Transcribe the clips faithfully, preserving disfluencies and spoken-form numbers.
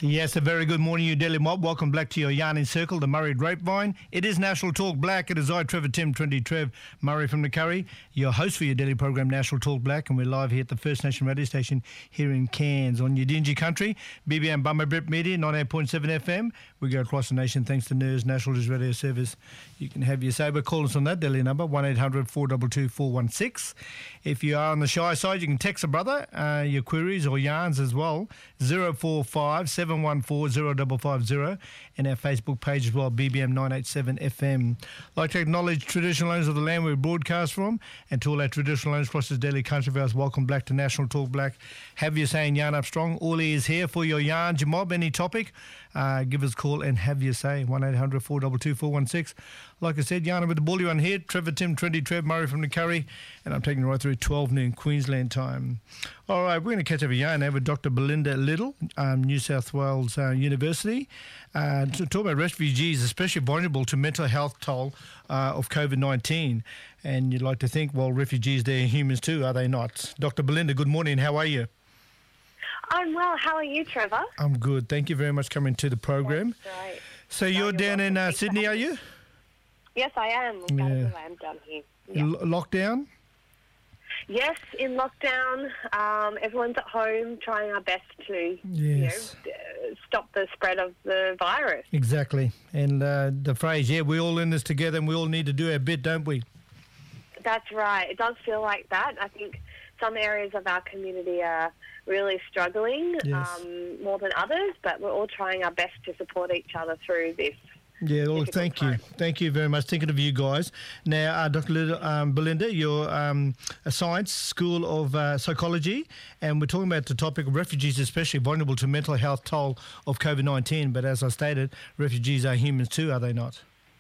Yes, a very good morning, you Daily Mob. Welcome back to your Yarning Circle, the Murray Grapevine. It is National Talk Black. It is I, Trevor Tim, twenty Trev, Murray from the Curry, your host for your daily program, National Talk Black, and we're live here at the First Nation radio station here in Cairns on Yidinji Country, B B M Bummer Brit Media, ninety-eight point seven F M. We go across the nation thanks to N E R S National News Radio Service. You can have your saber. Call us on that daily number, one eight hundred four two two four one six. If you are on the shy side, you can text a brother, uh, your queries or yarns as well, zero four five seven one four zero five five zero, and our Facebook page as well, B B M nine eighty-seven F M. I'd like to acknowledge traditional owners of the land we broadcast from, and to all our traditional owners across this daily country of ours, welcome back to National Talk Black. Have your say and yarn up strong. All ears here for your yarns, your mob, any topic. Uh, give us a call and have your say, one eight hundred four two two four one six. Like I said, yarn with the bully one here, Trevor Tim, twenty Trev, Murray from the Curry, and I'm taking you right through twelve noon Queensland time. All right, we're going to catch up a yarn now with Doctor Belinda Little, um, New South Wales uh, University, uh, to talk about refugees, especially vulnerable to mental health toll uh, of COVID nineteen. And you'd like to think, well, refugees, they're humans too, are they not? Doctor Belinda, good morning. How are you? I'm well. How are you, Trevor? I'm good. Thank you very much for coming to the program. That's right. So No, you're you're down in uh, welcome. Sydney, are you? Yes, I am. I'm Yeah. yeah. I'm down here. Yeah. L- lockdown? Yes, in lockdown, um, everyone's at home trying our best to Yes. you know, uh, stop the spread of the virus. Exactly. And uh, the phrase, yeah, we're all in this together and we all need to do our bit, don't we? That's right. It does feel like that. I think some areas of our community are really struggling Yes. um, more than others, but we're all trying our best to support each other through this. Yeah, well, Difficult thank you. time. Thank you very much. Thinking of you guys. Now, uh, Doctor Little, um, Belinda, you're um, a science school of uh, psychology, and we're talking about the topic of refugees, especially vulnerable to mental health toll of COVID nineteen. But as I stated, refugees are humans too, are they not?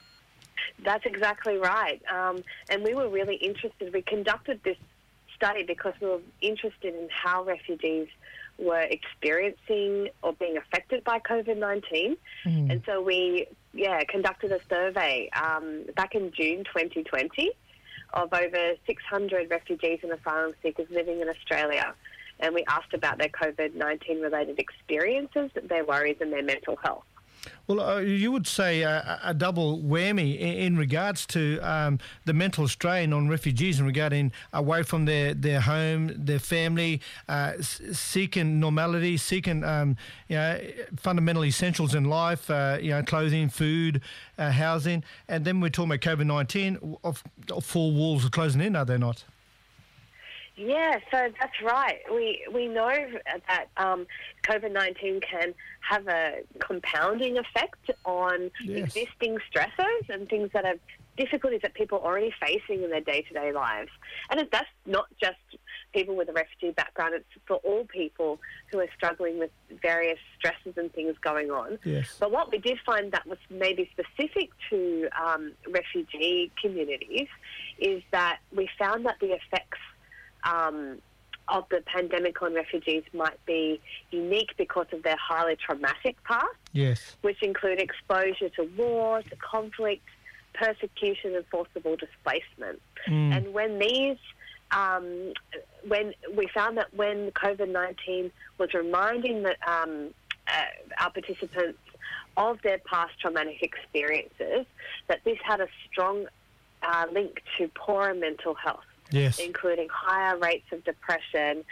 That's exactly right. Um, and we were really interested. We conducted this study because we were interested in how refugees were experiencing or being affected by COVID nineteen. Mm. And so we, yeah, conducted a survey um, back in June twenty twenty of over six hundred refugees and asylum seekers living in Australia. And we asked about their COVID nineteen related experiences, their worries and their mental health. Well, uh, you would say uh, a double whammy in, in regards to um, the mental strain on refugees in regarding away from their, their home, their family, uh, s- seeking normality, seeking um, you know, fundamental essentials in life, uh, you know, clothing, food, uh, housing, and then we're talking about COVID nineteen. Of, of four walls are closing in, are they not? Yeah, so that's right. We we know that um, COVID nineteen can have a compounding effect on Yes. existing stressors and things that are difficulties that people are already facing in their day-to-day lives. And it, that's not just people with a refugee background, it's for all people who are struggling with various stresses and things going on. Yes. But what we did find that was maybe specific to um, refugee communities is that we found that the effects Um, of the pandemic on refugees might be unique because of their highly traumatic past, Yes. which include exposure to war, to conflict, persecution and forcible displacement. Mm. And when these, um, when we found that when COVID nineteen was reminding that um, uh, our participants of their past traumatic experiences, that this had a strong uh, link to poorer mental health. Yes. Including higher rates of depression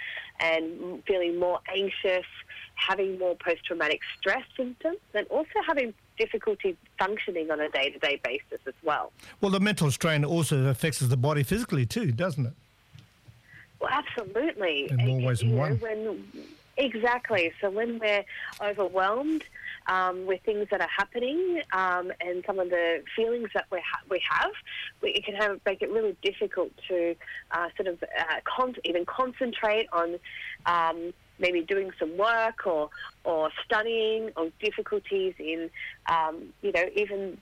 and feeling more anxious, having more post-traumatic stress symptoms, and also having difficulty functioning on a day-to-day basis as well. Well, the mental strain also affects the body physically too, doesn't it? Well, absolutely. In more And, ways than you know, one. When, exactly. So when we're overwhelmed um, with things that are happening um, and some of the feelings that we, ha- we have, we, it can have, make it really difficult to uh, sort of uh, con- even concentrate on um, maybe doing some work or, or studying, or difficulties in, um, you know, even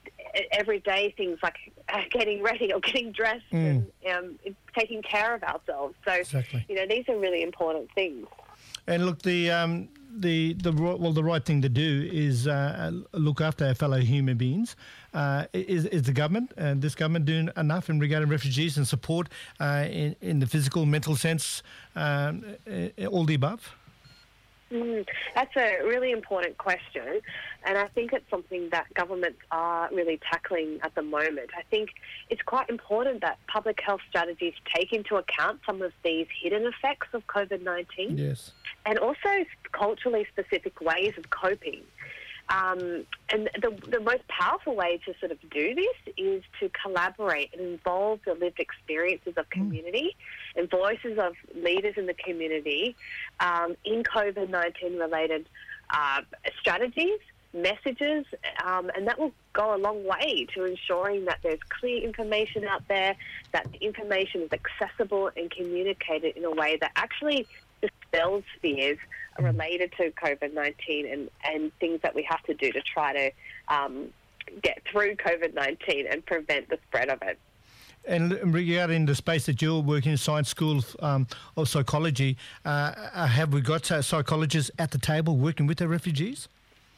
everyday things like uh, getting ready or getting dressed Mm. and um, taking care of ourselves. So, Exactly. you know, these are really important things. And look, the um, the the ri- well, the right thing to do is uh, look after our fellow human beings. Uh, is is the government and this government doing enough in regarding refugees and support uh, in in the physical, mental sense, um, uh, all the above? Mm, that's a really important question, and I think it's something that governments are really tackling at the moment. I think it's quite important that public health strategies take into account some of these hidden effects of COVID nineteen, Yes. and also culturally specific ways of coping. Um, and the, the most powerful way to sort of do this is to collaborate and involve the lived experiences of community mm. and voices of leaders in the community um, in COVID nineteen related uh, strategies, messages, um, and that will go a long way to ensuring that there's clear information out there, that the information is accessible and communicated in a way that actually dispels fears related to COVID nineteen and, and things that we have to do to try to um, get through COVID nineteen and prevent the spread of it. And regarding the space that you're working in, Science School um, of Psychology, uh, have we got uh, psychologists at the table working with the refugees?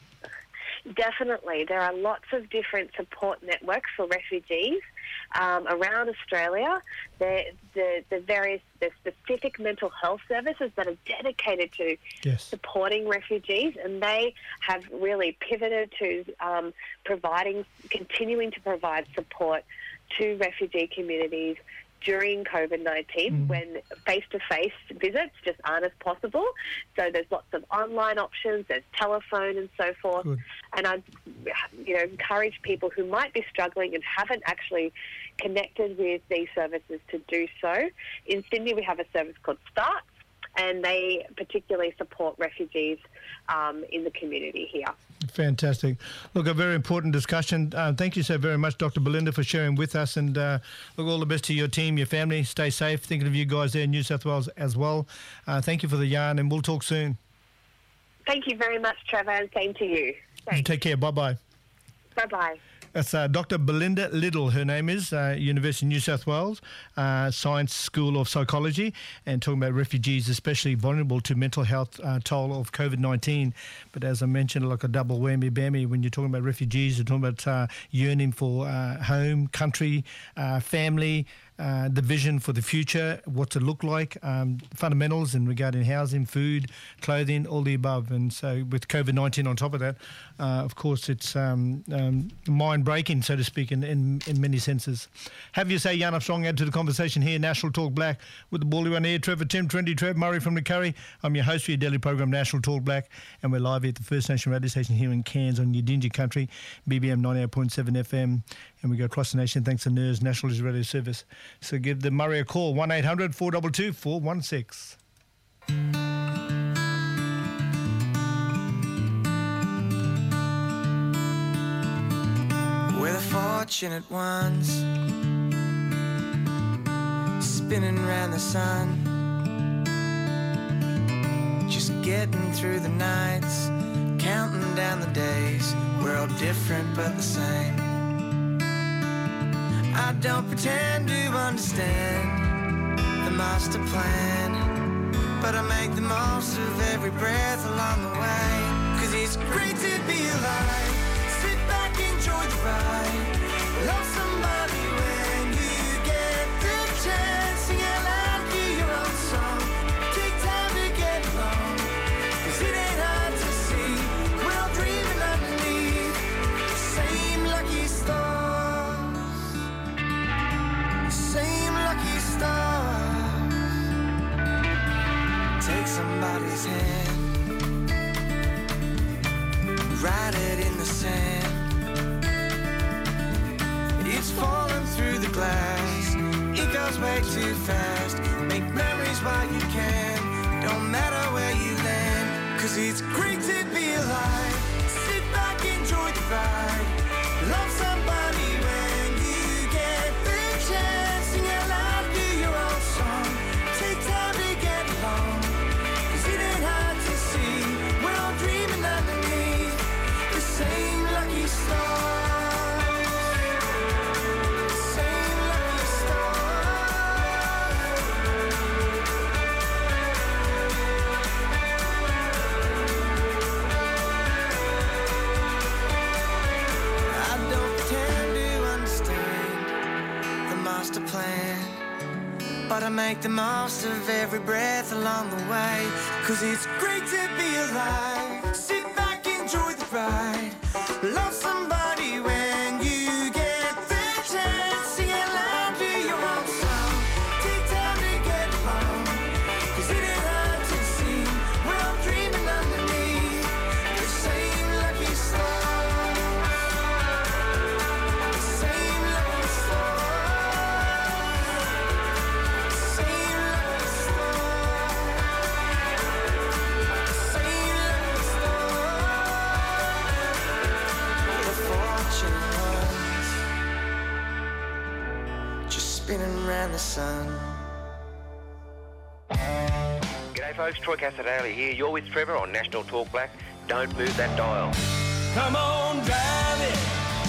Definitely. There are lots of different support networks for refugees um, around Australia. The, the, the various the specific mental health services that are dedicated to yes. supporting refugees, and they have really pivoted to um, providing, continuing to provide support to refugee communities during COVID nineteen mm. when face-to-face visits just aren't as possible. So there's lots of online options, there's telephone and so forth. Good. And I you know, encourage people who might be struggling and haven't actually connected with these services to do so. In Sydney, we have a service called START, and they particularly support refugees um, in the community here. Fantastic. Look, a very important discussion. Uh, thank you so very much, Doctor Belinda, for sharing with us. And uh, look, all the best to your team, your family. Stay safe. Thinking of you guys there in New South Wales as well. Uh, thank you for the yarn, and we'll talk soon. Thank you very much, Trevor, and same to you. Thanks. You take care. Bye-bye. Bye-bye. That's uh, Doctor Belinda Liddle, her name is, uh, University of New South Wales, uh, Science School of Psychology, and talking about refugees, especially vulnerable to mental health uh, toll of COVID nineteen. But as I mentioned, like a double whammy bammy, when you're talking about refugees, you're talking about uh, yearning for uh, home, country, uh, family, uh, the vision for the future, what's it look like, um, fundamentals in regarding housing, food, clothing, all the above. And so with COVID nineteen on top of that, uh, of course, it's um, um, mind-breaking, so to speak, in, in, in many senses. Have you say, Jan Armstrong, add to the conversation here, National Talk Black, with the Bally One here, Trevor Tim, twenty Trev, Murray from the Curry. I'm your host for your daily program, National Talk Black, and we're live at the First Nation radio station here in Cairns on Yidinja Country, B B M ninety-eight point seven F M, and we go across the nation thanks to N E R S, National Radio Service. So give the Murray a call, one eight hundred four two two four one six. We're the fortunate ones, spinning round the sun, just getting through the nights, counting down the days. We're all different but the same. I don't pretend to understand the master plan, but I make the most of every breath along the way. Cause it's great to be alive. Sit back, enjoy the ride. Love somebody when you get the chance. Sing out loud, hear your own song. Take time to get along, cause it ain't hard to see. We're all dreaming underneath the same lucky stars. Same lucky stars. Take somebody's hand, write it in the sand. It's falling through the glass, it goes way too fast. Make memories while you can, don't matter where you land. Cause it's great to be alive. Sit back, enjoy the ride. Love somebody when you get the chance. Sing out loud, do your own song. Take time to get along, cause it ain't hard to see. We're all dreaming underneath the same lucky stars. Same lucky stars. but I make the most of every breath along the way. Cause it's great to be alive. Sit back, enjoy the ride. Love somebody when you get the chance. Sing it loud to your own song. Take time to get home. Cause it ain't hard to see. We're all dreaming underneath the same lucky star. The same lucky star. Same lucky star. Same lucky star. The fortune ones just spinning around the sun. G'day folks, Troy Casadale here. You're with Trevor on National Talk Black. Don't move that dial. Come on, drive it.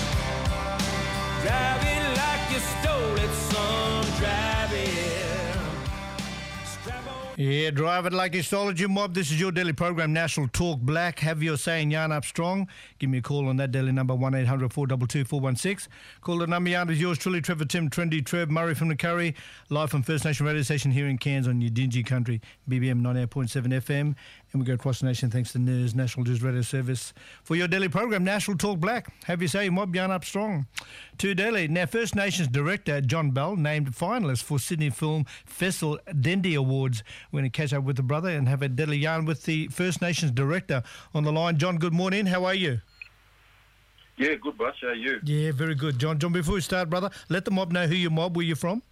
Drive it like you stole it, son. Drive it. Strap on. Yeah, drive it like you stole it, you mob. This is your daily program, National Talk Black. Have your say and yarn up strong. Give me a call on that daily number, one eight hundred four two two four one six. Call the number, yarn is yours truly, Trevor Tim, Trendy Trev, Murray from the Curry, live from First Nation radio station here in Cairns on your Dingy Country, B B M ninety-eight point seven F M. And we go across the nation thanks to N I R S, National News Radio Service, for your daily program, National Talk Black. Have your say, mob, yarn up strong. To daily. Now, First Nations director John Bell named finalist for Sydney Film Festival Dendy Awards. We're going to catch up with the brother and have a deadly yarn with the First Nations director on the line. John, good morning. How are you? Yeah, good, boss. How are you? Yeah, very good, John. John, before we start, brother, let the mob know who your mob, where you're from.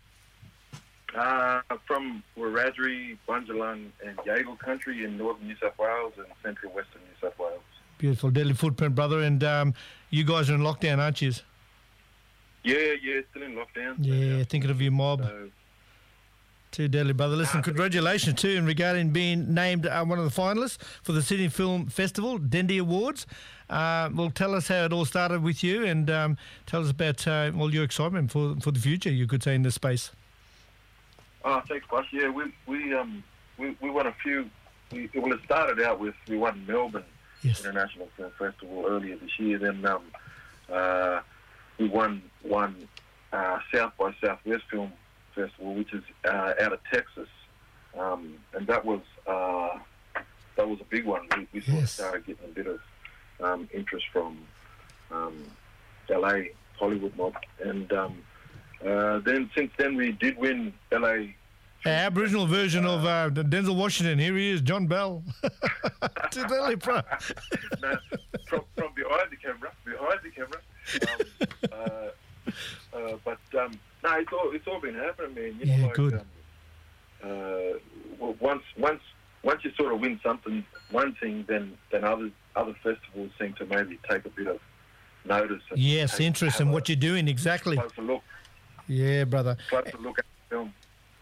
Uh, from Wiradjuri, Bundjalung and Yagle country in northern New South Wales and central western New South Wales. Beautiful, deadly footprint, brother. And um, you guys are in lockdown, aren't you? Yeah, yeah, still in lockdown. So, Yeah, thinking of your mob. So, Too deadly, brother. Listen, congratulations too in regarding being named uh, one of the finalists for the Sydney Film Festival Dendy Awards. Uh, well, tell us how it all started with you, and um, tell us about uh, well your excitement for for the future. You could say in this space. oh, thanks, boss. Yeah, we we um we, we won a few. We, well, it started out with we won Melbourne Yes. International Film Festival earlier this year. Then um uh we won one uh, South by Southwest Film Festival, which is uh, out of Texas, um, and that was uh, that was a big one. We, we sort Yes. of started getting a bit of um, interest from um, L A Hollywood mob, and um, uh, then since then we did win L A. Our Aboriginal version of uh, Denzel Washington. Here he is, John Bell. Too deadly, bro. No, from, from behind the camera, behind the camera. Um, uh, uh, but um, no, it's all it's all been happening, man. You know, Yeah, like, good. Um, uh, well, once once once you sort of win something, one thing, then then other other festivals seem to maybe take a bit of notice. And Yes, take- interest have in a what you're doing, exactly. Closer look, Yeah, brother. closer look at the film.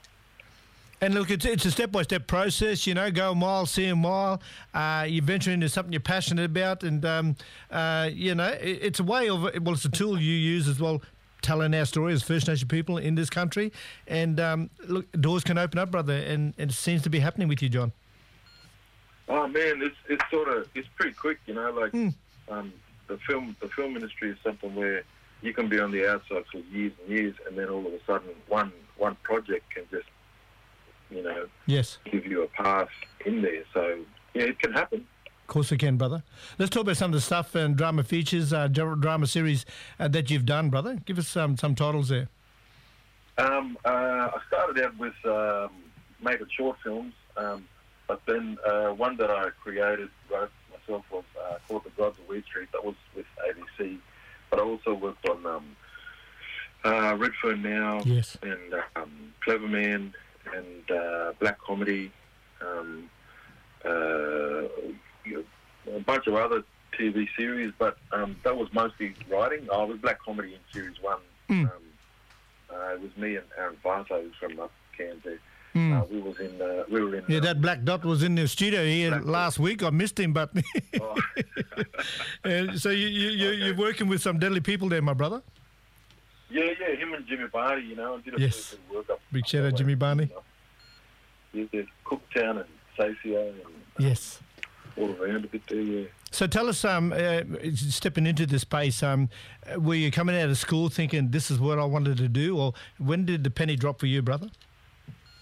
And look, it's, it's a step-by-step process, you know, go a mile, see a mile. Uh, you venture into something you're passionate about, and, um, uh, you know, it, it's a way of, well, it's a tool you use as well, telling our story as First Nation people in this country. And, um, look, doors can open up, brother, and, and it seems to be happening with you, John. Oh man, it's it's sort of it's pretty quick, you know. Like Mm. um, the film the film industry is something where you can be on the outside for years and years, and then all of a sudden one one project can just you know Yes, give you a pass in there. So yeah, it can happen. of course it can, brother. Let's talk about some of the stuff and drama features, uh, dra- drama series uh, that you've done, brother. Give us some, some titles there. Um, uh, I started out with um, making short films, um, but then uh, one that I created, wrote myself, was uh, called The Gods of Weed Street. That was with A B C. But I also worked on um, uh, Redfern Now Yes. and um, Clever Man and uh, Black Comedy, um, uh, you know, a bunch of other T V series, but um, that was mostly writing. I was Black Comedy in Series one. Mm. Um, uh, it was me and Aaron Varso, who's from up Cairns there. Mm. Uh, we was in. Uh, we were in. Yeah, um, that black dot was in the studio here Black Dot. last week. I missed him, but oh. and so you, you, you, Okay. you're working with some deadly people there, my brother. Yeah, yeah, him and Jimmy Barney, you know, did a Yes. bit of work up. Big up shout that out way, Jimmy Barney. you know. Yeah, yeah, Cooktown and Sacio and Yes. all around a bit there, yeah. So tell us, um, uh, stepping into this space, um, uh, were you coming out of school thinking this is what I wanted to do, or when did the penny drop for you, brother?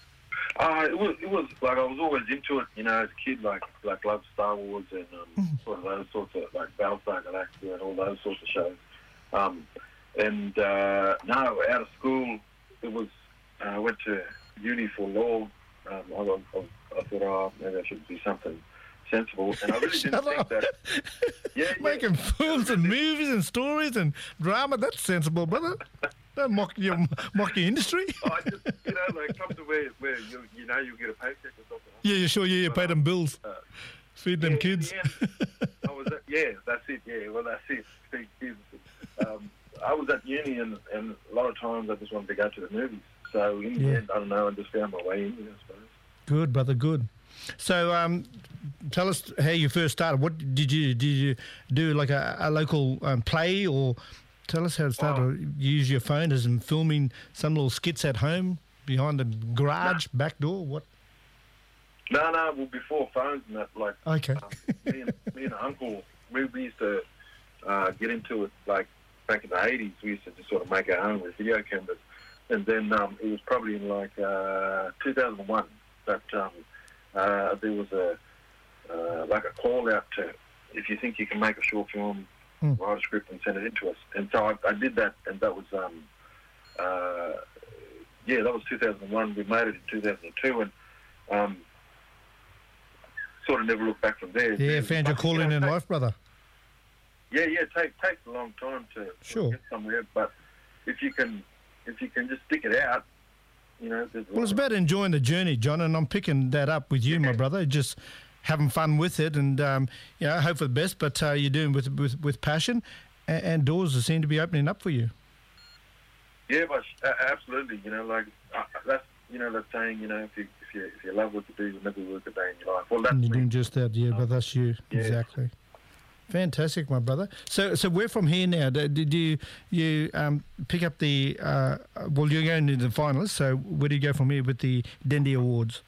Uh, it was, it was like I was always into it, you know, as a kid, like like loved Star Wars and um, sort of those sorts of, like Battlestar Galactica and all those sorts of shows. Um, and uh, no, out of school, it was, uh, I went to uni for law. Um, I, I, I thought, oh, maybe I should do something sensible. And I really didn't think that. Yeah, Making yeah. films and movies and stories and drama, that's sensible, brother. Don't mock your, mock your industry. I just, you know, like come to where, where you, you know you'll get a paycheck or something. Yeah, you sure, yeah, you But, pay um, them bills. Uh, Feed them yeah, kids. Yeah, I was at, yeah, that's it. Yeah, well, that's it. Feed kids. Um, I was at uni, and, and a lot of times I just wanted to go to the movies. So in Yeah. the end, I don't know, I just found my way in, I suppose. Good, brother, good. So, um, tell us how you first started. What did you did you do, like a, a local um, play, or tell us how it started? Oh. You use your phone as in filming some little skits at home behind the garage, back door. What? No, no, well, before phones and that, like, Okay. um, me, and, me and uncle, we, we used to uh, get into it, like, back in the eighties, we used to just sort of make our own with video cameras. And then um, it was probably in, like, uh, two thousand one that um, uh, there was a, uh, like, a call out to, if you think you can make a short film, Mm. write a script and send it in to us. And so I, I did that, and that was, um, uh, yeah, that was two thousand one. We made it in two thousand two, and um, sort of never looked back from there. Yeah, found your But, calling you know, in take- life, brother. Yeah, yeah, take takes a long time to, to Sure. get somewhere, but if you can, if you can just stick it out, you know. There's a Well, it's lot of- about enjoying the journey, John, and I'm picking that up with you, my brother. Just having fun with it, and um, you know, hope for the best. But uh, you're doing with with with passion, and, and doors seem to be opening up for you. Yeah, but uh, absolutely, you know, like uh, that's you know that saying, you know, if you if you if you love what you do, you'll never work a day in your life. Well, that's And you're me. doing just that, yeah, but that's you. Yeah. Exactly. Fantastic, my brother. So, so we're from here now. Did did you you um, pick up the? Uh, well, you're going into the finalists. So, where do you go from here with the Dendy Awards?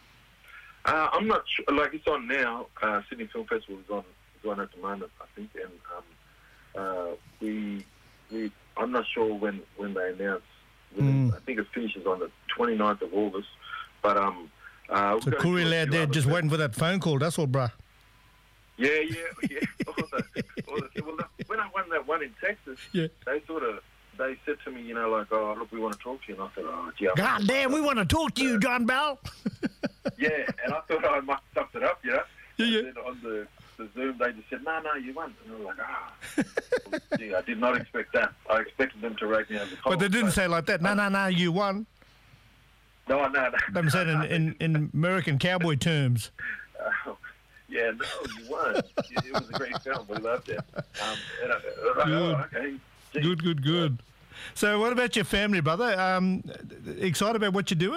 Uh, I'm not sure. Like it's on now. Uh, Sydney Film Festival is on is on at the moment, I think, and um, uh, we we I'm not sure when when they announce. When Mm. I think it finishes on the twenty-ninth of August. But um, uh, So, we've got Koori a lad few there other just things. waiting for that phone call. That's all, bruh. Yeah, yeah, yeah. all the, all the, well, when I won that one in Texas, Yeah. they sort of they said to me, you know, like, oh, look, we want to talk to you, and I said, oh, gee, I- God damn, we want to talk to you, John Bell. yeah, and I thought I must have stuffed it up, you know. Yeah, yeah. And then on the, the Zoom, they just said, no, no, you won. And I was like, ah. Well, gee, I did not expect that. I expected them to rake me over the coals. But they didn't so- say it like that. No, no, no, you won. No, no, no. They said in, in, in American cowboy terms. Uh, yeah, no, you won. It it was a great film. We loved it. Um, and I, I was like, oh, okay. Gee. Good, good, good. So, what about your family, brother? Um, excited about what you're doing?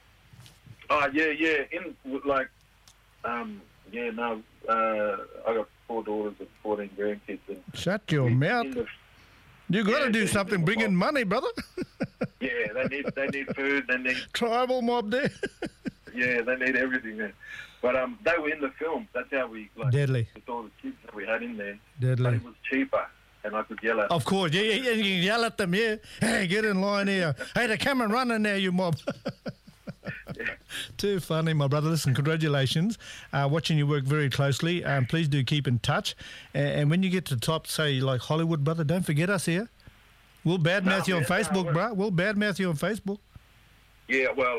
Oh, yeah, yeah. In, like, um, yeah, no, uh, I got four daughters and fourteen grandkids. And Shut your in mouth. the- You got to yeah, do yeah, something, yeah. bring in money, brother. yeah, they need they need food. They need Tribal mob there. yeah, they need everything there. But um, they were in the film. That's how we like Deadly. with all the kids that we had in there. Deadly. But it was cheaper, and I could yell at. Of course, yeah, yeah, yeah, you can yell at them, yeah. Hey, get in line here. Hey, they're coming running now, you mob. Too funny, my brother. Listen, congratulations. Uh, watching you work very closely. Um, please do keep in touch. And, and when you get to the top, say, like Hollywood, brother, don't forget us here. We'll badmouth No, you on man, no, Facebook, we're- bruh. We'll badmouth you on Facebook. Yeah, well.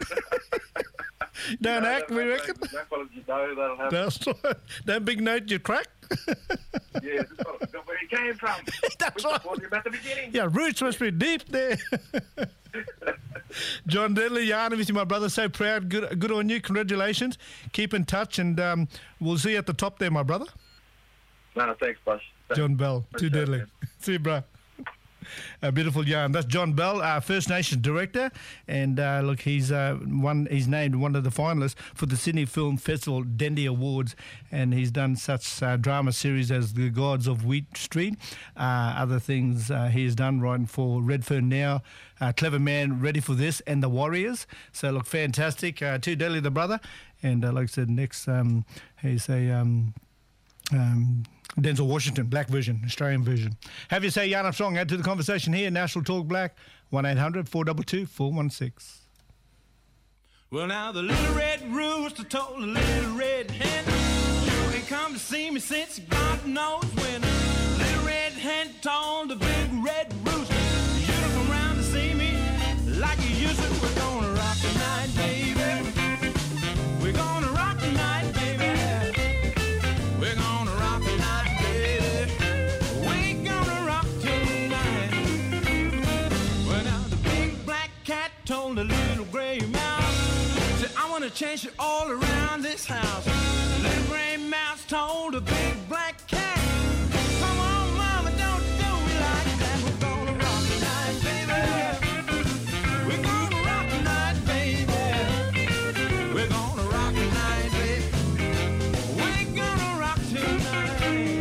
Don't you know, act, that- we that- reckon. That fellas you know, that'll happen. That's right. Don't big note your crack. Yeah, this fellas know where he came from. That's we right. told you about the beginning. Yeah, roots must be deep there. John Deadly, Yarn with you, my brother. So proud. Good good on you. Congratulations. Keep in touch, and um, we'll see you at the top there, my brother. No, thanks, Bush. Thanks. John Bell. Too Appreciate it, deadly. man. See you, bro. A beautiful yarn. That's John Bell, our First Nations director, and uh, look, he's uh, one. He's named one of the finalists for the Sydney Film Festival Dendy Awards, and he's done such uh, drama series as The Gods of Wheat Street, uh, other things uh, he has done, writing for Redfern Now, uh, Clever Man, Ready for This, and The Warriors. So look, fantastic. Uh, too deadly, the brother, and uh, like I said, next um, he's a. Um, um, Denzel Washington, black version, Australian version. Have you say Yarn Armstrong, add to the conversation here, National Talk Black, one eight hundred four two two four one six. Well, now the little red rooster told the little red hen, you ain't come to see me since God knows when. Little red hen told the big red rooster, you don't come around to see me like you used to. We're gonna rock tonight, baby. We're gonna rock tonight, baby. We're gonna rock tonight, baby. We're gonna rock tonight. Well, now the big black cat told the little gray mouse, said, I wanna change it all around this house. The little gray mouse told the big black cat, come on, mama, don't do me like that. We're gonna rock tonight, baby. We're gonna rock tonight, baby. We're gonna rock tonight, baby. We're gonna rock tonight.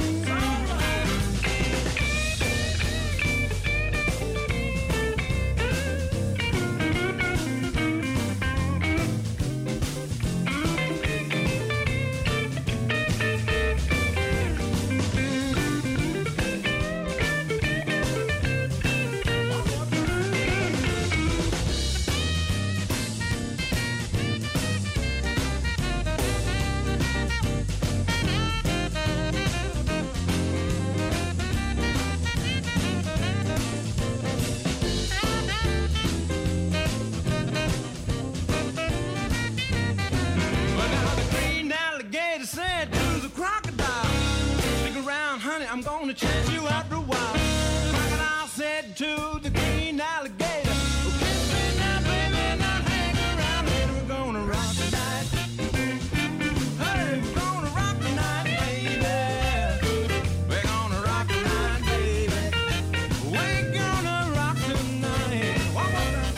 I'm gonna change you after a while. Crocodile said to the green alligator, oh, kiss me now, baby, not hang around later. We're gonna rock tonight. Hey, we're gonna rock tonight, baby. We're gonna rock tonight, baby. We're gonna rock tonight. One more time.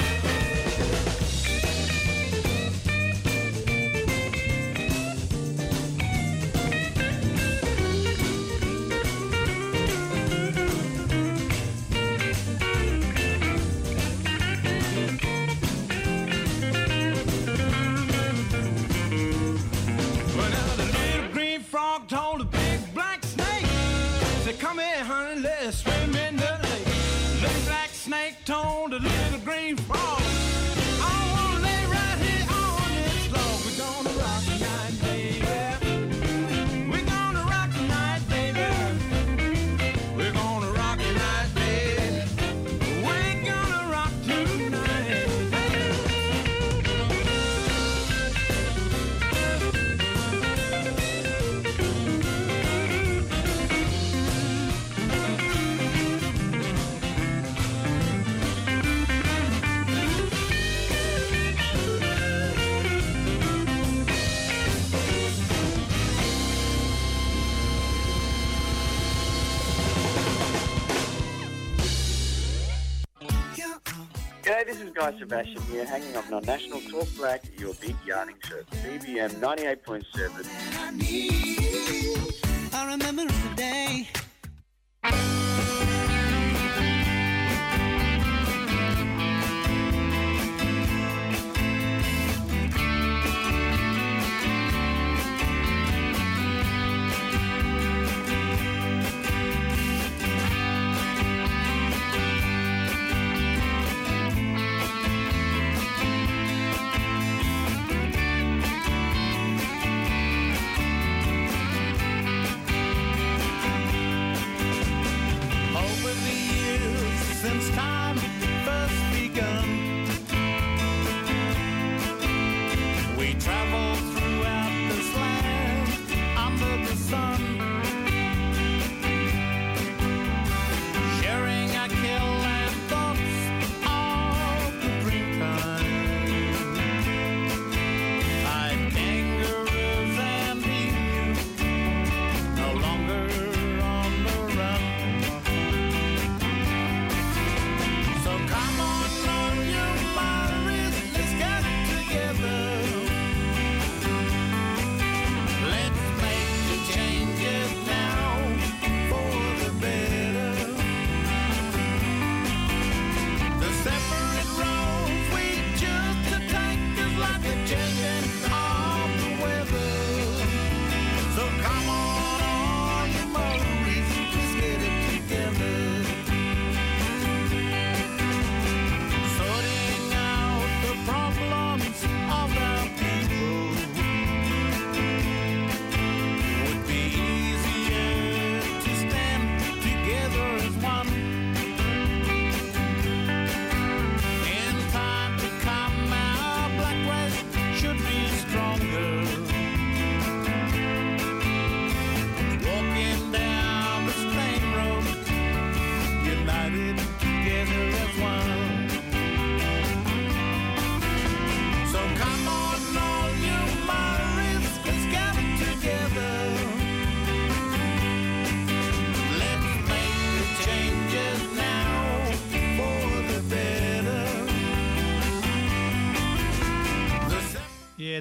Told a big black snake, said, come here, honey, let's swim in the lake. Little black snake told a little green frog, I wanna lay right here on this log. We're gonna rock tonight, baby. We're gonna rock tonight, baby. We're gonna rock tonight, baby. We're gonna rock tonight, G'day, this is Guy Sebastian here, hanging up on National Talk Black, your big yarning shirt. B B M ninety-eight point seven. I remember the day.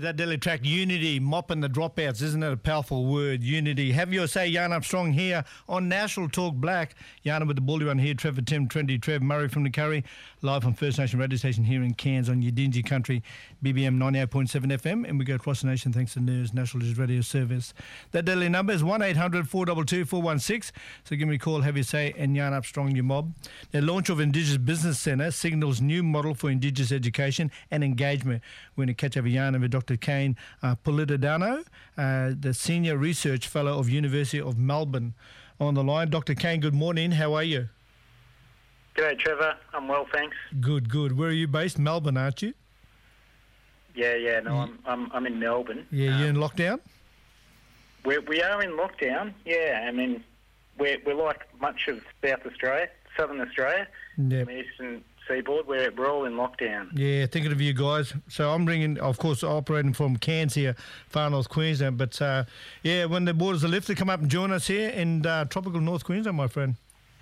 that Delhi track, unity, mopping the dropouts, isn't it a powerful word, unity? Have your say, Jan Armstrong here on National Talk Black. Jan with the Bully Run here, Trevor Tim, twenty Trev, Murray from the Curry, live on First Nation radio station here in Cairns on Yidinji Country, B B M ninety-eight point seven F M, and we go across the nation thanks to N I R S, National Digital Radio Service. That Delhi number is one eight hundred four two two four one six, so give me a call, have your say, and Jan Armstrong, your mob. The launch of Indigenous Business Centre signals new model for Indigenous education and engagement. We're going to catch up a yarn with Doctor Kane uh, Politodano, uh, the Senior Research Fellow of University of Melbourne, on the line. Doctor Kane, good morning. How are you? G'day, Trevor. I'm well, thanks. Good, good. Where are you based? Melbourne, aren't you? Yeah, yeah. No, I'm I'm, I'm in Melbourne. Yeah, um, you're in lockdown? We're, we are in lockdown, yeah. I mean, we're, we're like much of South Australia, Southern Australia, Yep. the eastern seaboard. We're, we're all in lockdown. Yeah, thinking of you guys. So I'm ringing, of course, operating from Cairns here, far north Queensland. But, uh, yeah, when the borders are lifted, come up and join us here in uh, tropical North Queensland, my friend.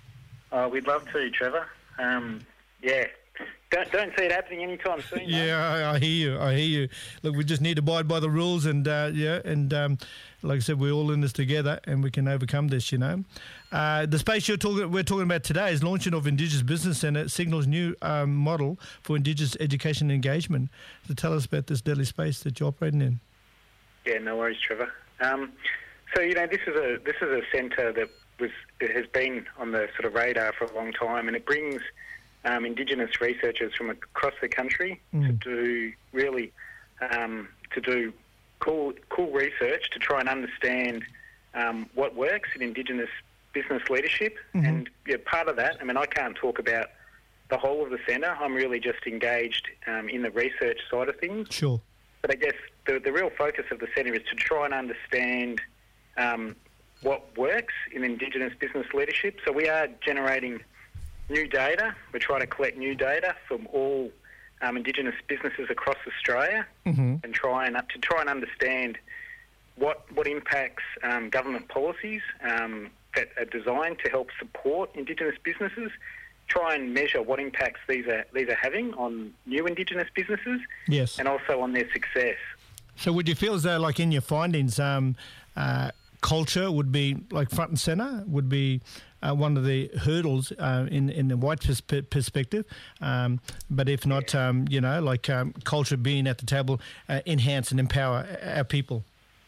Uh, we'd love to, Trevor. Um, yeah. Don't, don't see it happening anytime soon. mate. Yeah, I, I hear you. I hear you. Look, we just need to abide by the rules, and uh, yeah, and um, like I said, we're all in this together, and we can overcome this. You know, uh, the space you're talking, we're talking about today is launching of Indigenous Business Centre signals new um, model for Indigenous education and engagement. So tell us about this deadly space that you're operating in. Yeah, no worries, Trevor. Um, so you know, this is a this is a centre that was it has been on the sort of radar for a long time, and it brings um, Indigenous researchers from across the country Mm. to do really um, to do cool cool research to try and understand um, what works in Indigenous business leadership. Mhm. And yeah, part of that, I mean, I can't talk about the whole of the centre. I'm really just engaged um, in the research side of things. Sure. But I guess the, the real focus of the centre is to try and understand um, what works in Indigenous business leadership. So we are generating new data. We're trying to collect new data from all um, Indigenous businesses across Australia Mm-hmm. and try and to try and understand what what impacts um, government policies um, that are designed to help support Indigenous businesses. Try and measure what impacts these are these are having on new Indigenous businesses Yes. and also on their success. So would you feel as though, like in your findings, um, uh, culture would be like front and centre, would be uh, one of the hurdles uh, in in the white pers- perspective, um, but if not, um, you know, like um, culture being at the table, uh, enhance and empower our people.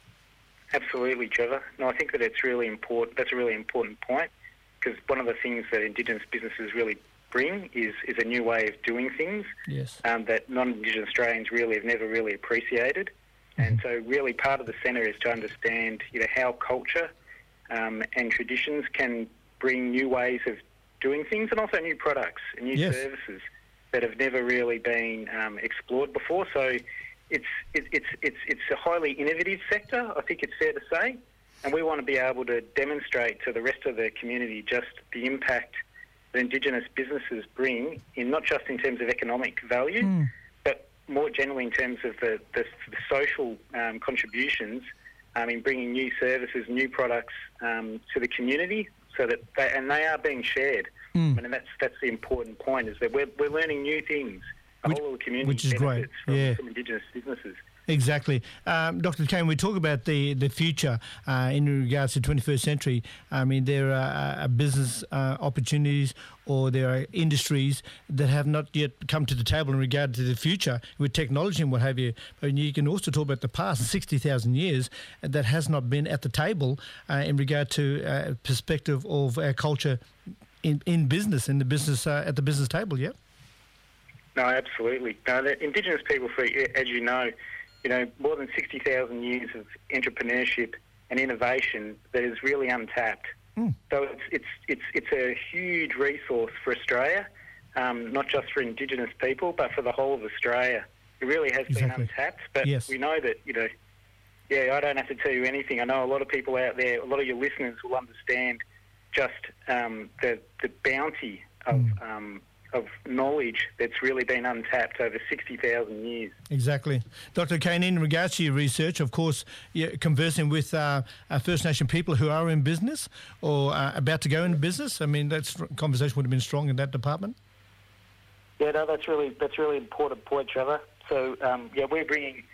Absolutely, Trevor. No, I think that it's really important. That's a really important point, because one of the things that Indigenous businesses really bring is is a new way of doing things Yes. um, that non-Indigenous Australians really have never really appreciated. And so really part of the centre is to understand, you know, how culture um, and traditions can bring new ways of doing things and also new products and new Yes. services that have never really been um, explored before. So it's, it, it's, it's, it's a highly innovative sector, I think it's fair to say, and we want to be able to demonstrate to the rest of the community just the impact that Indigenous businesses bring, in not just in terms of economic value, Mm. but more generally in terms of the, the, the social um, contributions um, in bringing new services, new products um, to the community, so that they, and they are being shared. Mm. And that's that's the important point, is that we're we're learning new things. The Which- whole of the community which is great, benefits from, yeah. from Indigenous businesses. Exactly. Um, Doctor Kane, we talk about the, the future uh, in regards to twenty-first century. I mean, there are uh, business uh, opportunities, or there are industries that have not yet come to the table in regard to the future with technology and what have you. But you can also talk about the past sixty thousand years that has not been at the table uh, in regard to uh, perspective of our culture in, in business, in the business uh, at the business table, yeah? No, absolutely. No, the Indigenous people, for as you know, you know, more than sixty thousand years of entrepreneurship and innovation that is really untapped. Mm. So it's it's it's it's a huge resource for Australia, um, not just for Indigenous people, but for the whole of Australia. It really has Exactly. been untapped. But Yes. we know that, you know, yeah, I don't have to tell you anything. I know a lot of people out there, a lot of your listeners will understand just um, the the bounty of Mm. um, of knowledge that's really been untapped over sixty thousand years. Exactly. Doctor Kane, in regards to your research, of course, you're conversing with uh, uh, First Nation people who are in business or uh, about to go into business. I mean, that conversation would have been strong in that department. Yeah, no, that's really that's really important point, Trevor. So, um, yeah, we're bringing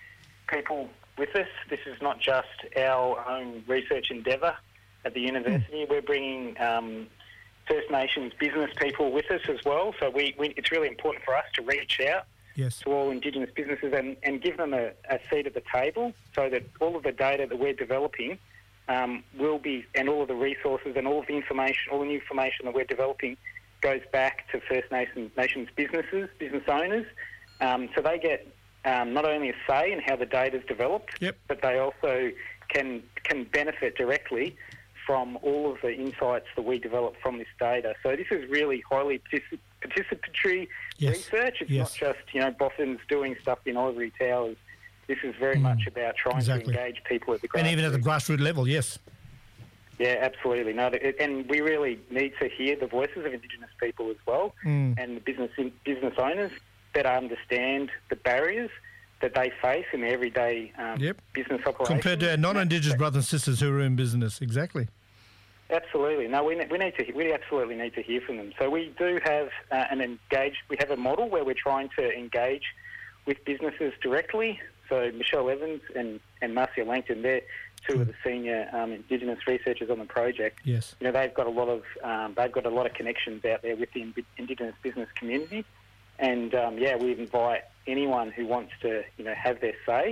people with us. This is not just our own research endeavour at the university. Mm. We're bringing um, First Nations business people with us as well. So we, we it's really important for us to reach out yes. to all Indigenous businesses and, and give them a, a seat at the table so that all of the data that we're developing um, will be, and all of the resources and all of the information, all the new information that we're developing goes back to First Nations, Nations businesses, business owners. Um, so they get um, not only a say in how the data is developed, yep. but they also can can benefit directly from all of the insights that we develop from this data. So this is really highly particip- participatory yes. research. It's yes. not just, you know, boffins doing stuff in ivory towers. This is very mm. much about trying exactly. to engage people at the grassroots. And even at the grassroots level, yes. Yeah, absolutely. No, and we really need to hear the voices of Indigenous people as well, mm. and the business business owners that understand the barriers that they face in their everyday um, yep. business operations. Compared to our non-Indigenous brothers and sisters who are in business, exactly. Absolutely. No, we we need to we absolutely need to hear from them. So we do have uh, an engage. We have a model where we're trying to engage with businesses directly. So Michelle Evans and, and Marcia Langton, they're two of the senior um, Indigenous researchers on the project. Yes. You know, they've got a lot of um, they've got a lot of connections out there with the Indigenous business community, and um, yeah, we invite anyone who wants to, you know, have their say.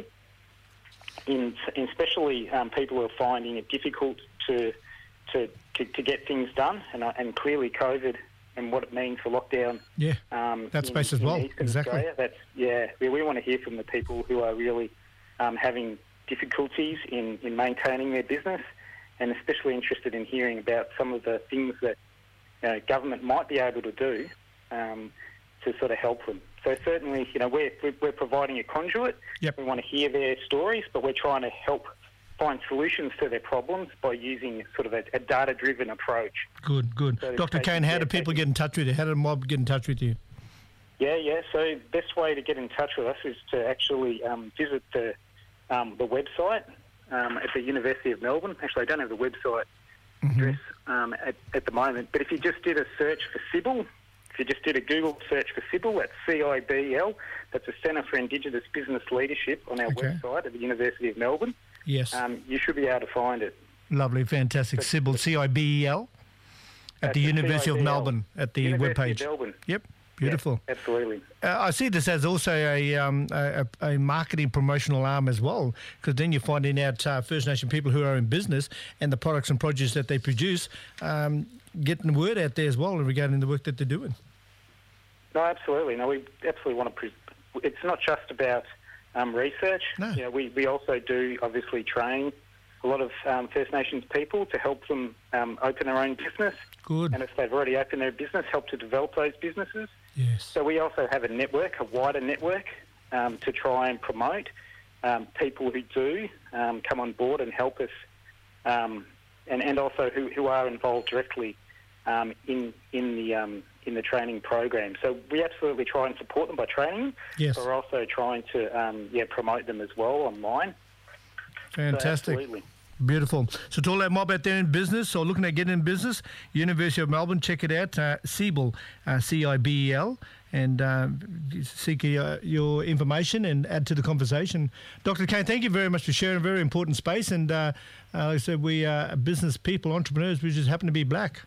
In, in especially um, people who are finding it difficult to to, to, to get things done, and uh, and clearly COVID and what it means for lockdown. Yeah, um, that space as well. Exactly. Australia. That's yeah. We, we want to hear from the people who are really um, having difficulties in, in maintaining their business, and especially interested in hearing about some of the things that you know, government might be able to do um, to sort of help them. So certainly, you know, we're we're providing a conduit. Yep. We want to hear their stories, but we're trying to help find solutions to their problems by using sort of a, a data-driven approach. Good, good. So Doctor Kane, how do people get in touch with you? How do the mob get in touch with you? Yeah, yeah. So the best way to get in touch with us is to actually um, visit the um, the website um, at the University of Melbourne. Actually, I don't have the website mm-hmm. address um, at, at the moment, but if you just did a search for CIBIL, if you just did a Google search for CIBIL, that's C I B L, that's the Centre for Indigenous Business Leadership on our okay. website at the University of Melbourne. Yes. Um, you should be able to find it. Lovely, fantastic. CIBIL, C I B E L, at the University of Melbourne, at the webpage. Melbourne. Yep, beautiful. Yep, absolutely. Uh, I see this as also a, um, a, a marketing promotional arm as well, because then you're finding out uh, First Nation people who are in business and the products and produce that they produce, um, getting the word out there as well regarding the work that they're doing. No, absolutely. No, we absolutely want to... Pre- it's not just about um, research. No. You know, we, we also do, obviously, train a lot of um, First Nations people to help them um, open their own business. Good. And if they've already opened their business, help to develop those businesses. Yes. So we also have a network, a wider network, um, to try and promote um, people who do um, come on board and help us, um, and, and also who, who are involved directly um, in in the um, in the training program. So we absolutely try and support them by training them. Yes. But we're also trying to um, yeah promote them as well online. Fantastic. So absolutely. Beautiful. So to all that mob out there in business or looking at getting in business, University of Melbourne, check it out, uh, CIBIL, uh, C I B E L, and uh, seek uh, your information and add to the conversation. Doctor Kane, thank you very much for sharing a very important space. And uh, uh, like I said, we are business people, entrepreneurs, we just happen to be black.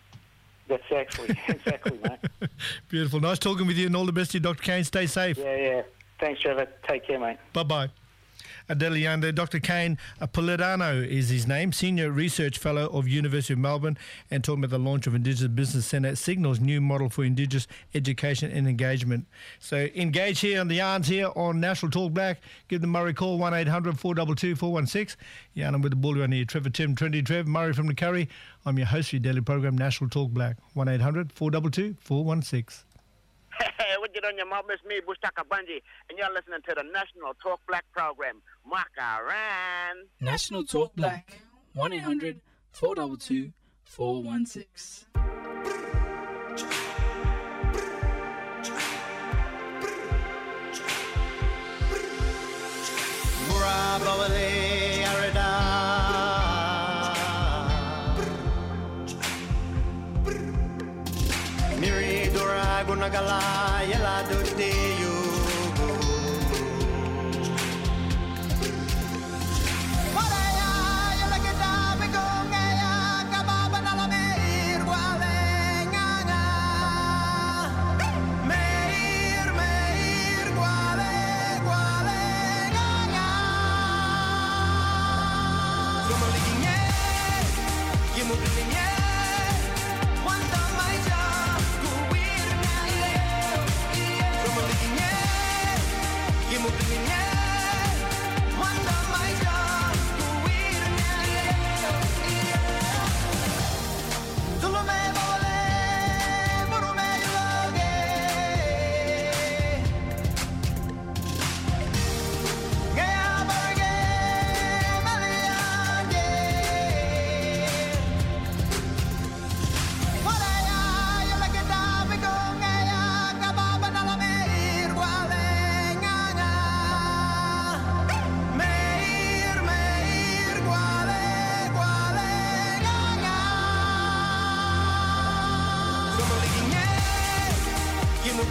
That's actually, exactly, mate. Beautiful. Nice talking with you, and all the best to you, Doctor Kane. Stay safe. Yeah, yeah. Thanks, Trevor. Take care, mate. Bye-bye. Adelianda, Doctor Kane Polidano is his name, Senior Research Fellow of University of Melbourne, and talking about the launch of Indigenous Business Centre, Signal's new model for Indigenous education and engagement. So engage here on the Yarns here on National Talk Black. Give the Murray call, one eight hundred four two two four one six. Yarn with the bull around here, Trevor Tim, Twenty Trev, Murray from the Curry. I'm your host for your daily program, National Talk Black, one eight hundred four two two four one six. Hey, what you doing, your mom? It's me, Bushtaka Bunji, and you're listening to the National Talk Black program. Makaran. National Talk Black, one eight hundred four two two four one six. Gunagala yala do de you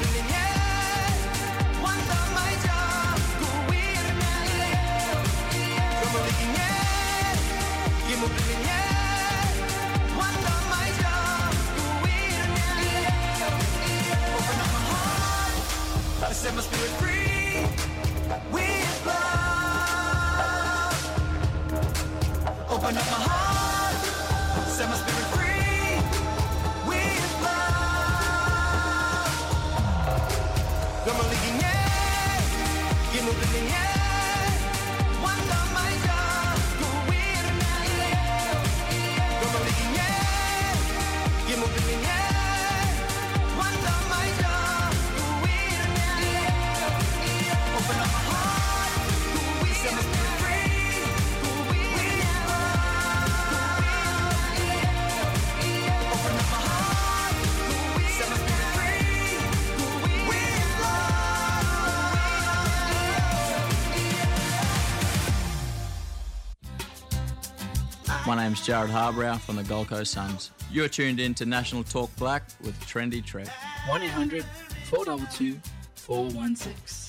Set my spirit free with love. Open up my heart. Set my spirit free with love. Gummaligin yeah, ginubilin yeah. Wanda may gagawin natin. Gummaligin yeah, ginubilin yeah. Wanda may gagawin natin. Open up my heart. Set my spirit free with love. Open up my heart. Set my spirit free with love. My name's Jared Harbrow from the Gold Coast Suns. You're tuned in to National Talk Black with Trendy Trev. one eight hundred four two two four one six.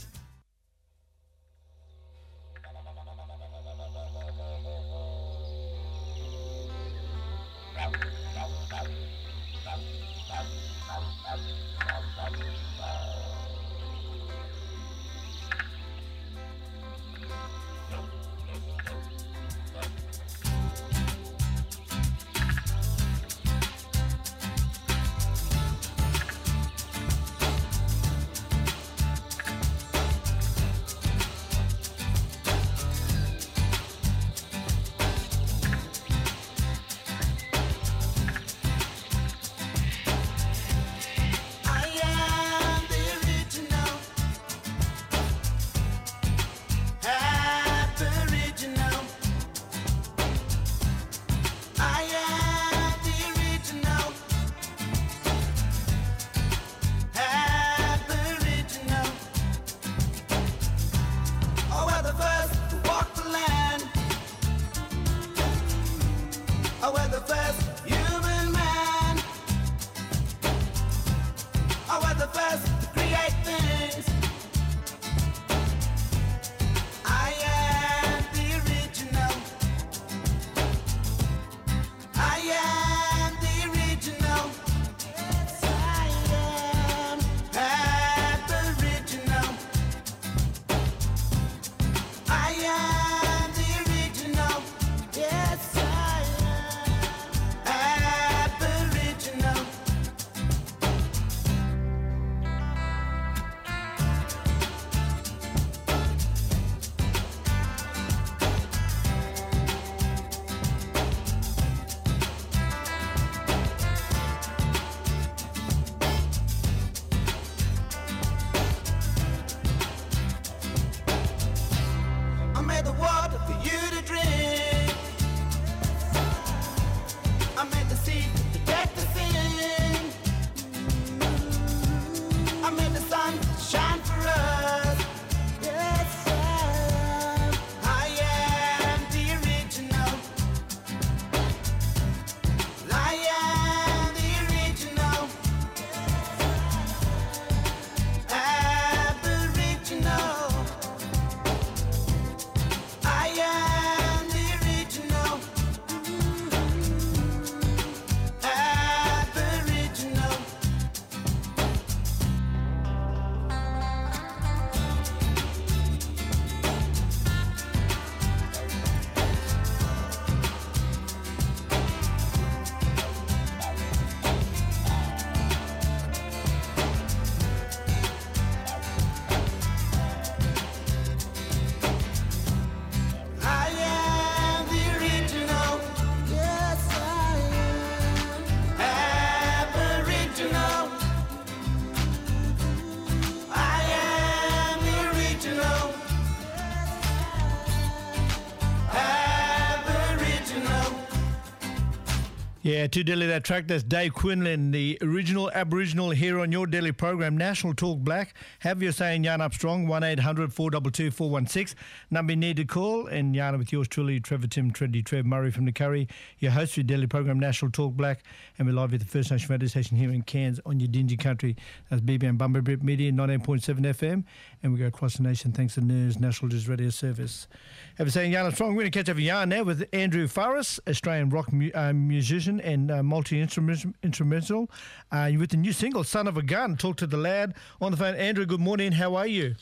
Yeah, to Delhi that track, that's Dave Quinlan, the original Aboriginal here on your Delhi program, National Talk Black. Have your say in Yarn Up Strong, one eight hundred four two two four one six. Number you need to call, and Yarn with yours truly, Trevor Tim, Trendy Trev, Murray from the Curry, your host for your Delhi program, National Talk Black, and we're live at the First Nation radio station here in Cairns on your Dingy Country. That's B B M Bumblebee Media, ninety-eight point seven F M, and we go across the nation thanks to N E R S National News Radio Service. Have a say in Yarn Up Strong. We're going to catch up a yarn now with Andrew Farris, Australian rock mu- uh, musician and uh, multi-instrumental. Uh, with the new single, Son of a Gun. Talk to the lad on the phone. Andrew, good morning. How are you?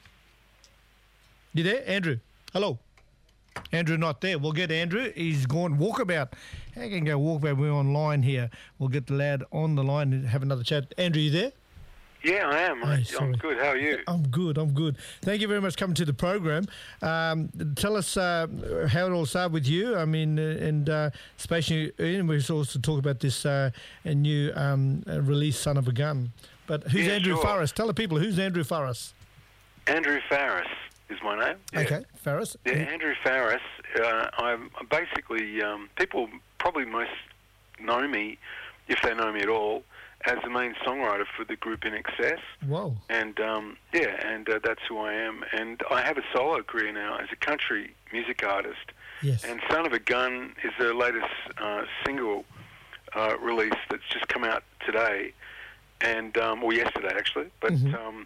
You there, Andrew? Hello. Andrew not there. We'll get Andrew. He's gone walkabout. How can go walkabout? We're online here. We'll get the lad on the line and have another chat. Andrew, you there? Yeah, I am. Hey, I'm good. How are you? I'm good. I'm good. Thank you very much for coming to the program. Um, tell us uh, how it all started with you. I mean, uh, and uh, especially, and we also talk about this uh, new um, uh, release, Son of a Gun. But who's Yeah, Andrew sure. Farris? Tell the people, who's Andrew Farris? Andrew Farris is my name. Yeah. Okay, Farris. Yeah, Andrew Farris. Uh, I'm basically, um, people probably most know me, if they know me at all, as the main songwriter for the group In Excess. Whoa. And, um, yeah, and uh, that's who I am. And I have a solo career now as a country music artist. Yes. And Son of a Gun is the latest uh, single uh, release that's just come out today, and um, or yesterday, actually. But Mhm. um,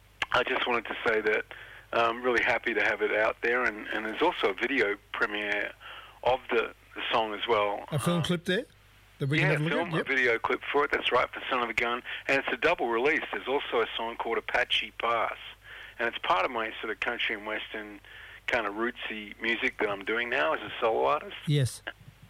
I just wanted to say that I'm really happy to have it out there, and, and there's also a video premiere of the, the song as well. A film clip there? That we Yeah, can have a film, look at? a video clip for it, that's right, for Son of a Gun. And it's a double release. There's also a song called Apache Pass. And it's part of my sort of country and western kind of rootsy music that I'm doing now as a solo artist. Yes.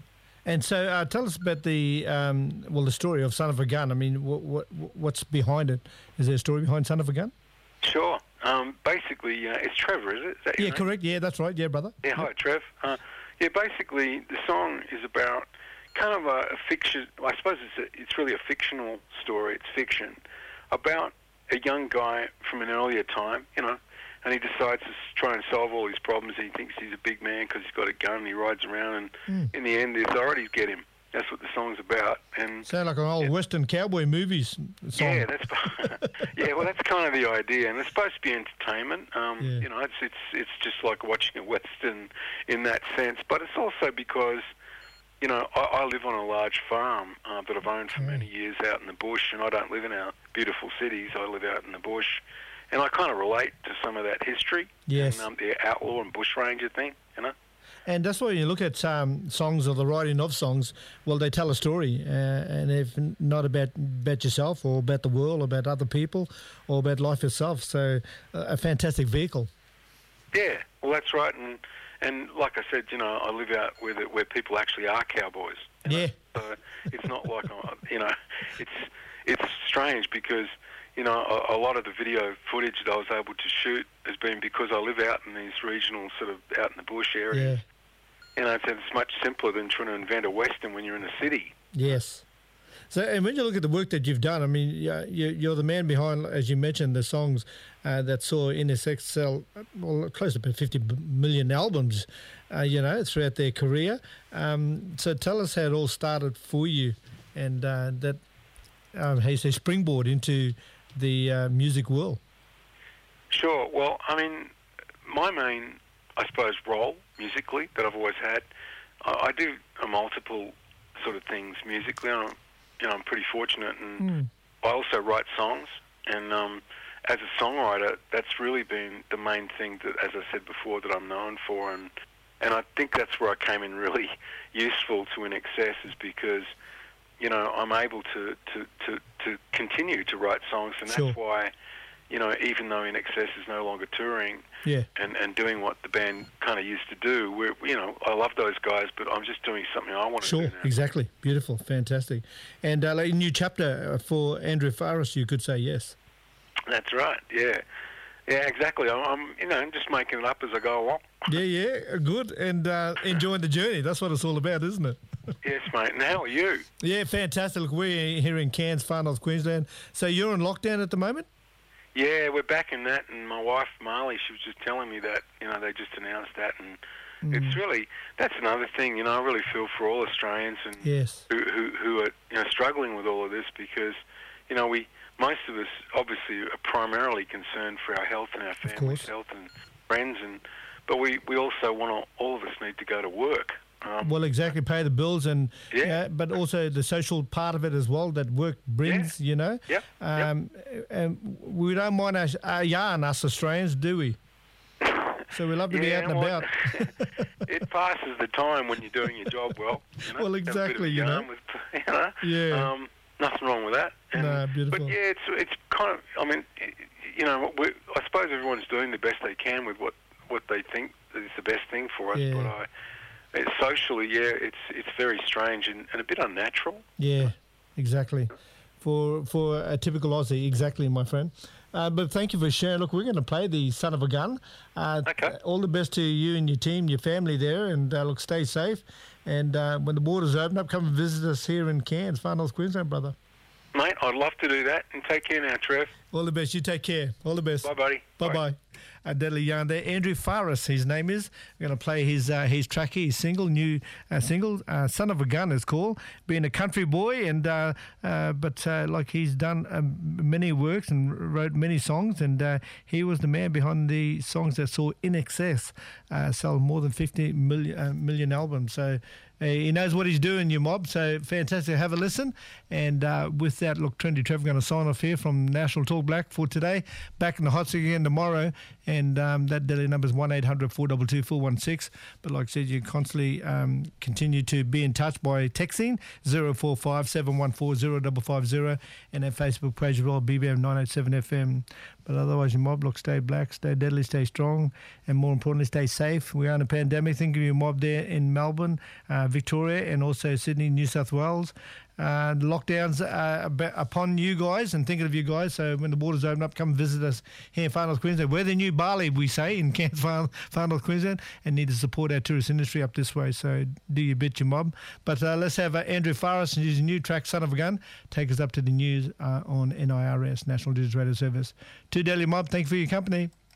And so uh, tell us about the, um, well, the story of Son of a Gun. I mean, what, what what's behind it? Is there a story behind Son of a Gun? Sure. Um, basically, uh, it's Trevor, is it? Is that your Yeah, name? correct. Yeah, that's right. Yeah, brother. Yeah, hi, Trev. Uh, yeah, basically, the song is about kind of a, a fiction. I suppose it's a, it's really a fictional story. It's fiction about a young guy from an earlier time, you know, and he decides to s- try and solve all his problems. And he thinks he's a big man because he's got a gun. And he rides around, and Mm. in the end, the authorities get him. That's what the song's about. And Sound like an old Western cowboy movies song. yeah, that's yeah. Well, that's kind of the idea, and it's supposed to be entertainment. Um, Yeah. You know, it's it's it's just like watching a western in that sense. But it's also because, you know, I, I live on a large farm uh, that I've owned for many years out in the bush, and I don't live in our beautiful cities. I live out in the bush, and I kind of relate to some of that history. Yes. And um, the outlaw and bushranger thing, you know. And that's why you look at um, songs or the writing of songs, well, they tell a story. Uh, and if not about, about yourself or about the world, or about other people or about life itself. So uh, a fantastic vehicle. Yeah, well, that's right, and and like I said, you know, I live out where the, where people actually are cowboys. Yeah. So it's not like I- you know, it's it's strange because you know a, a lot of the video footage that I was able to shoot has been because I live out in these regional sort of out in the bush areas. Yeah. You know, it's, it's much simpler than trying to invent a western when you're in a city. Yes. So, and when you look at the work that you've done, I mean, yeah, you- you're the man behind, as you mentioned, the songs uh, that saw N S X sell uh, well, close to about fifty million albums, uh, you know, throughout their career. Um, so tell us how it all started for you and uh, that, um, how you say, springboard into the uh, music world. Sure. Well, I mean, my main, I suppose, role musically that I've always had, I, I do a multiple sort of things musically. I'm, you know, I'm pretty fortunate, and Mm. I also write songs. And um, as a songwriter, that's really been the main thing that, as I said before, that I'm known for. And and I think that's where I came in really useful to In Excess, is because, you know, I'm able to to, to, to continue to write songs, and Sure. that's why, you know, even though In Excess is no longer touring, Yeah. and, and doing what the band kind of used to do. We're, you know, I love those guys, but I'm just doing something I want to Sure, do now. exactly. Beautiful, fantastic. And uh, like a new chapter for Andrew Farris, you could say yes. That's right, yeah. Yeah, exactly. I'm, I'm, you know, I'm just making it up as I go along. Yeah, yeah, good. And uh, enjoying the journey. That's what it's all about, isn't it? Yes, mate. And how are you? Yeah, fantastic. Look, we're here in Cairns, far north Queensland. So you're in lockdown at the moment? Yeah, we're back in that, and my wife, Marley, she was just telling me that, you know, they just announced that, and Mm. It's really, that's another thing, you know, I really feel for all Australians and Yes. who, who, who are, you know, struggling with all of this because, you know, we, most of us obviously are primarily concerned for our health and our family's course. health and friends, and but we, we also want to, all of us need to go to work. Um, Well, exactly, pay the bills and Yeah. yeah, but also the social part of it as well that work brings, you know. Yep, Um, And we don't mind our, our yarn, us Australians, do we? So we love to be Yeah, out and well, about. it passes the time when you're doing your job well. You know? Well, Have a bit of exactly, you yarn know. With, you know? Yeah. Um, nothing wrong with that. And, No, beautiful. But yeah, it's it's kind of. I mean, you know, we, I suppose everyone's doing the best they can with what, what they think is the best thing for us. Yeah. But I, it's socially, yeah, it's it's very strange and, and a bit unnatural. Yeah, exactly. For for a typical Aussie, exactly, my friend. Uh, but thank you for sharing. Look, we're going to play the Son of a Gun. Uh, Okay. All the best to you and your team, your family there, and uh, look, stay safe. And uh, when the borders open up, come and visit us here in Cairns, Far North Queensland, brother. Mate, I'd love to do that. And take care now, Trev. All the best. You take care. All the best. Bye, buddy. Bye bye. A deadly yarn there. Andrew Faris, his name is. We're going to play his uh, his track, his single, new uh, single, uh, Son of a Gun is called. Being a country boy, and uh, uh, but uh, like he's done um, many works and wrote many songs, and uh, he was the man behind the songs that saw In Excess uh, sell more than fifty million, uh, million albums. So uh, he knows what he's doing, you mob. So fantastic. Have a listen. And uh, with that, look, Trendy Trevor going to sign off here from National Talk Black for today. Back in the hot seat again tomorrow. And um, that daily number is one eight hundred four two two four one six. But like I said, you constantly um, continue to be in touch by texting zero four five seven one four zero five five zero and our Facebook page as well, B B M nine eight seven F M. But otherwise, your mob, look, stay black, stay deadly, stay strong, and more importantly, stay safe. We are in a pandemic. Think of your mob there in Melbourne, uh, Victoria, and also Sydney, New South Wales. Uh, the lockdowns are ab- upon you guys, and thinking of you guys. So when the borders open up, come visit us here in Far North Queensland. We're the new Bali, we say, in Cairns, Far, Far North Queensland, and need to support our tourist industry up this way. So do your bit, your mob. But uh, let's have uh, Andrew Faris and his new track, Son of a Gun, take us up to the news uh, on N I R S, National Digital Radio Service. To Daily Mob, thank you for your company.